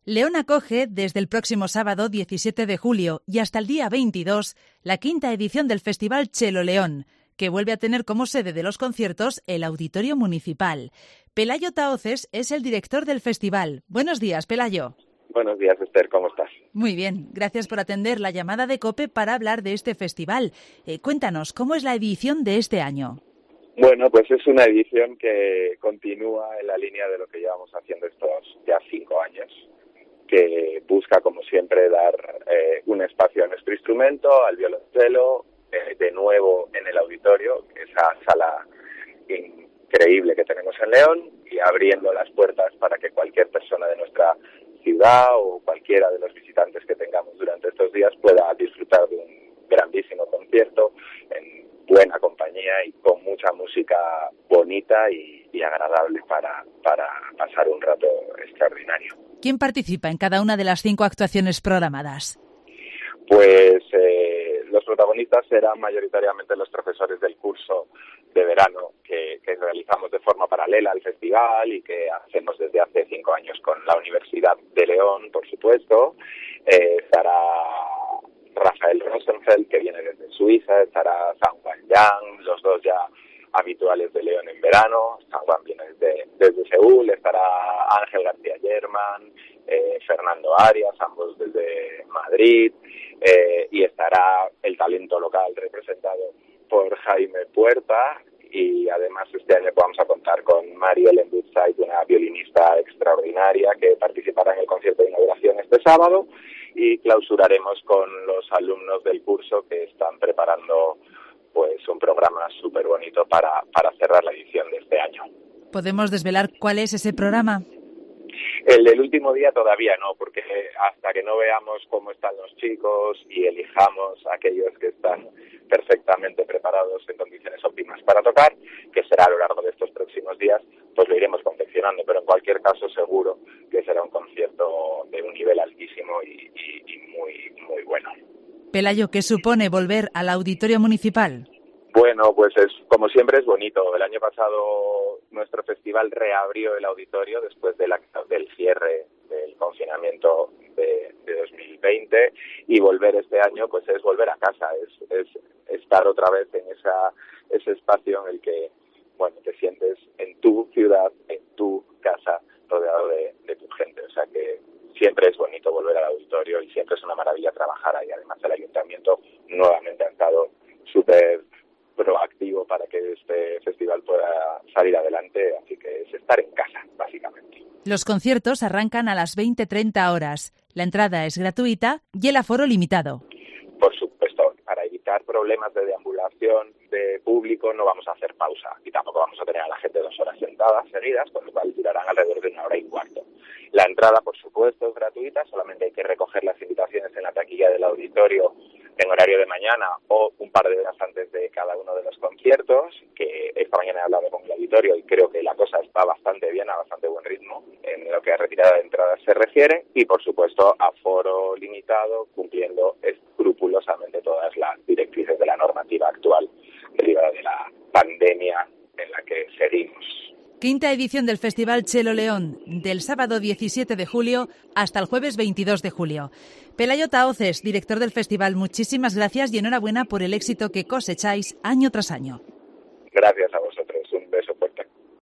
León acoge desde el próximo sábado 17 de julio y hasta el día 22 la 5ª edición del Festival Chelo León, que vuelve a tener como sede de los conciertos el Auditorio Municipal. Pelayo Tahoces es el director del festival. Buenos días, Pelayo. Buenos días, Esther, ¿cómo estás? Muy bien, gracias por atender la llamada de COPE para hablar de este festival. Cuéntanos, ¿cómo es la edición de este año? Bueno, pues es una edición que continúa en la línea de lo que llevamos haciendo estos ya 5 años, que busca, como siempre, dar un espacio a nuestro instrumento, al violonchelo, de nuevo en el auditorio, esa sala increíble que tenemos en León, y abriendo las puertas para que cualquier persona de nuestra ciudad o cualquiera de los visitantes que tengamos durante estos días pueda disfrutar de un grandísimo concierto en buena compañía y con mucha música bonita y agradable para pasar un rato extraordinario. ¿Quién participa en cada una de las 5 actuaciones programadas? Pues los protagonistas serán mayoritariamente los profesores del curso de verano que realizamos de forma paralela al festival y que hacemos desde hace 5 años con la Universidad de León, por supuesto. Estará Rafael Rosenfeld, que viene desde Suiza, estará San Juan Yang, los dos ya habituales de León en verano. San Juan viene desde Seúl, estará Ángel García Germán, Fernando Arias, ambos desde Madrid, y estará el talento local representado por Jaime Puerta, y además este año vamos a contar con Marielle Woodside, una violinista extraordinaria que participará en el concierto de inauguración este sábado, y clausuraremos con los alumnos del curso que están preparando pues un programa súper bonito para cerrar la edición de este año. ¿Podemos desvelar cuál es ese programa? El del último día todavía no, porque hasta que no veamos cómo están los chicos y elijamos a aquellos que están perfectamente preparados en condiciones óptimas para tocar, que será a lo largo de estos próximos días, pues lo iremos confeccionando, pero en cualquier caso seguro que será un concierto de un nivel altísimo y muy, muy bueno. Pelayo, ¿qué supone volver al Auditorio Municipal? Bueno, pues como siempre es bonito. El año pasado nuestro festival reabrió el auditorio después del cierre del confinamiento de 2020, y volver este año pues es volver a casa, es estar otra vez en ese espacio en el que te sientes en tu ciudad, en tu casa, rodeado de tu gente. O sea que siempre es bonito volver al auditorio y siempre es una maravilla trabajar ahí. Además, el ayuntamiento nuevamente ha estado súper proactivo para que este festival pueda salir adelante, así que es estar en casa, básicamente. Los conciertos arrancan a las 20:30 horas. La entrada es gratuita y el aforo limitado. Por supuesto, para evitar problemas de deambulación de público no vamos a hacer pausa y tampoco vamos a tener a la gente 2 horas sentadas seguidas, con lo cual durarán alrededor de 1 hora y cuarto. La entrada, por supuesto, es gratuita, solamente hay que recoger las invitaciones en la taquilla del auditorio en horario de mañana o un par de horas antes de cada uno de los conciertos, que esta mañana he hablado con el auditorio y creo que la cosa va bastante bien, a bastante buen ritmo en lo que a retirada de entradas se refiere, y por supuesto aforo limitado, cumpliendo escrupulosamente todas las directrices de la normativa actual derivada de la pandemia en la que seguimos. 5ª edición del Festival Chelo León, del sábado 17 de julio hasta el jueves 22 de julio. Pelayo Tahoces, director del festival, muchísimas gracias y enhorabuena por el éxito que cosecháis año tras año. Gracias a vosotros.